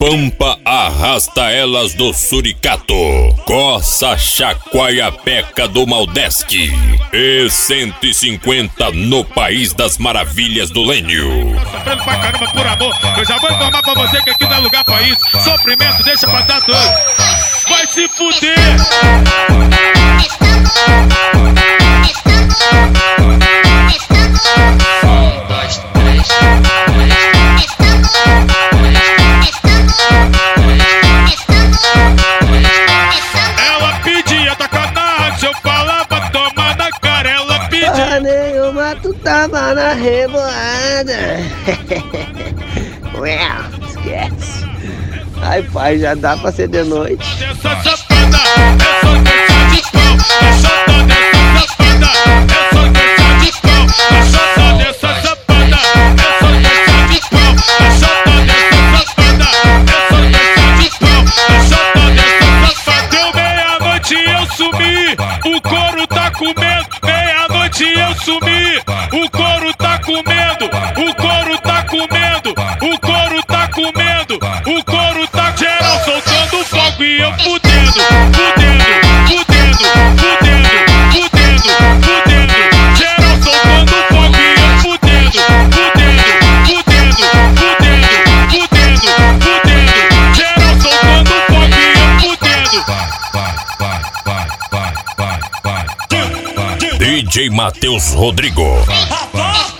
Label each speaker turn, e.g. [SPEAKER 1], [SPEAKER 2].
[SPEAKER 1] Pampa arrasta elas do Suricato, coça chacoalha peca do Maldesc e 150 no País das Maravilhas do Lênio.
[SPEAKER 2] Sofrendo pra caramba por amor, eu já vou informar pra você que aqui não é lugar pra isso. Sofrimento deixa pra dar doido. Vai se fuder! Ela pedia tacar na rádio, eu falava tomar na cara. Ela pedia.
[SPEAKER 3] Porra nenhuma, tu tava na revoada. Ué, esquece. Ai pai, já dá pra ser de noite.
[SPEAKER 2] Essa safada, é só dança de pau. É só dessa safada, é só dança de pau. É só dessa safada, é só dança de pau. É só dessa safada, é só dança de pau. É só dessa safada. Deu meia-noite e eu sumi, o couro tá comendo. Meia-noite e eu sumi, o couro tá comendo. O couro tá comendo, o couro tá comendo. O couro tá geral soltando fogo e eu fudendo, fudendo, fudendo, fudendo, fudendo, fudendo. Geral soltando fogo e eu fudendo, fudendo, fudendo, fudendo, fudendo, fudendo. Geral soltando fogo e eu fudendo.
[SPEAKER 1] DJ Matheus Rodrigo.